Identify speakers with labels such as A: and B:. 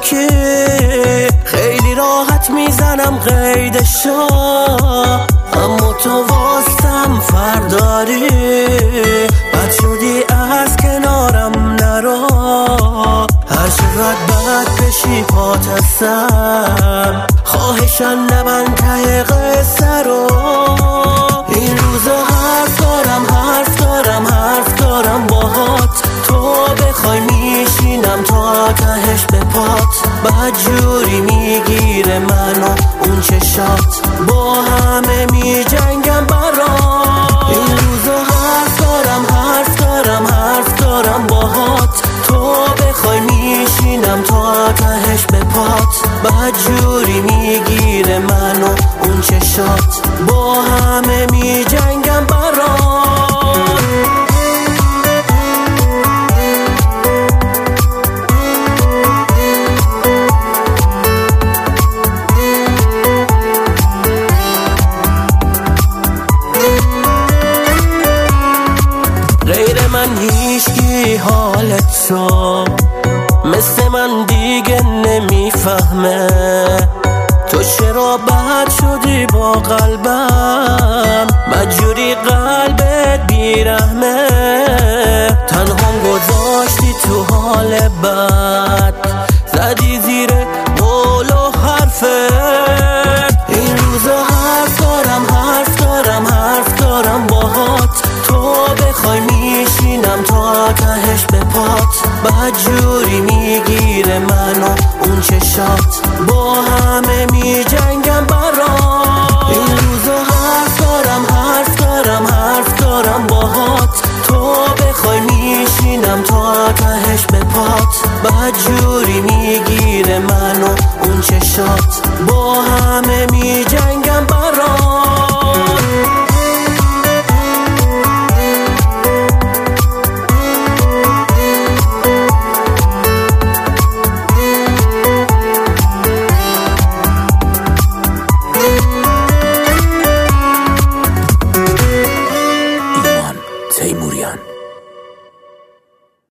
A: که خیلی راحت میزنم قیدشا، اما تو واسم فرداری. بد شدی از کنارم نرا، هر چقدر بد بشی پات هستم، خواهشن نبند ته قصه رو. این روزا حرف دارم باهات، تو بخوای میشینم تا تهش به پات. بدجوری میگیره منو اون چشات، با همه میجنگم برات. این روزا حرف دارم باهات، تو بخوای میشینم تا تهش به پات. بدجوری میگیره منو اون چشات، با همه میجنگم برات. غیر من هیچکی حالتو مثل من دیگه نمیفهمه. تو چرا بد شدی با قلبم، مجبوری قلبت بیرحمه. تنها گذاشتی تو حال بد، زدی زیر قول و حرفت. این روزا حرف دارم باهات، تو بخوای میشینم تا تهش به پات. بدجوری میگیره منو اون چشات، با همه میجنگم برات. این روزا حرف دارم باهات، تو بخوای میشینم تا تهش به پات. بدجوری میگیره منو اون چشات، با همه میجنگم برات.